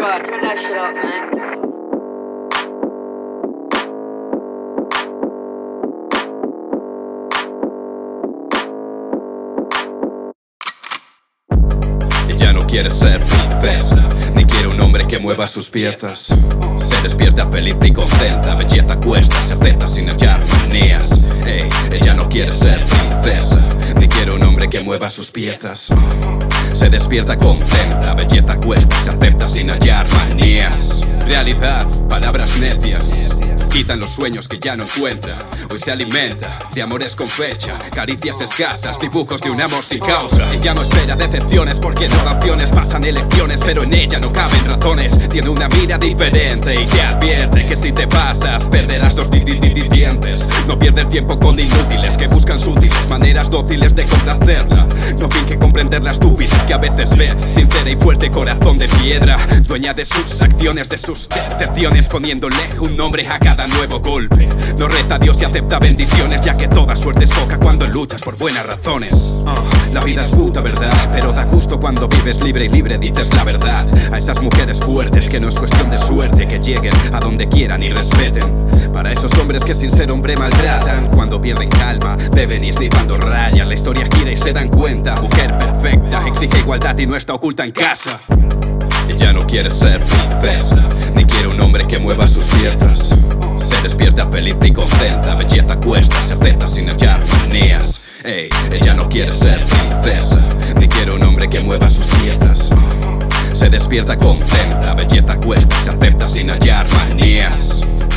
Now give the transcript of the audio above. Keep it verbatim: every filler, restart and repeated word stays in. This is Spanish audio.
squad, turn that shit up, man. Ella no quiere ser princesa, ni quiere un hombre que mueva sus piezas. Se despierta feliz y contenta, belleza cuesta, se acepta sin hallar manías. Ey, ella no quiere ser princesa, ni quiere un hombre que mueva sus piezas. Se despierta contenta, belleza cuesta, se acepta sin hallar manías. Realidad, palabras necias, quitan los sueños que ya no encuentra. Hoy se alimenta de amores con fecha, caricias escasas, dibujos de un amor sin causa. Ella no espera decepciones porque no da opciones, pasan elecciones, pero en ella no caben razones. Tiene una mira diferente y te advierte que si te pasas perderás los di di di di dientes. No pierde el tiempo con inútiles que buscan sutiles maneras dóciles de complacerla. No finge comprender la estúpida que a veces ve, sincera y fuerte, corazón de piedra, dueña de sus acciones, de sus decepciones, poniéndole un nombre a cada nuevo golpe. No reza a Dios y acepta bendiciones, ya que toda suerte es poca cuando luchas por buenas razones. uh, La vida es puta, verdad, pero da gusto cuando vives libre y libre dices la verdad. A esas mujeres fuertes que no es cuestión de suerte, que lleguen a donde quieran y respeten. Para esos hombres que sin ser hombre maltratan, cuando pierden calma, beben y esnifando rayas. La historia gira y se dan cuenta, mujer perfecta, exige igualdad y no está oculta en casa. Ella no quiere ser princesa, ni quiere un hombre que mueva sus piezas. Se despierta feliz y contenta, belleza cuesta, se acepta sin hallar manías. Ey, ella no quiere ser princesa, ni quiere un hombre que mueva sus piezas. Se despierta contenta, belleza cuesta, se acepta sin hallar manías.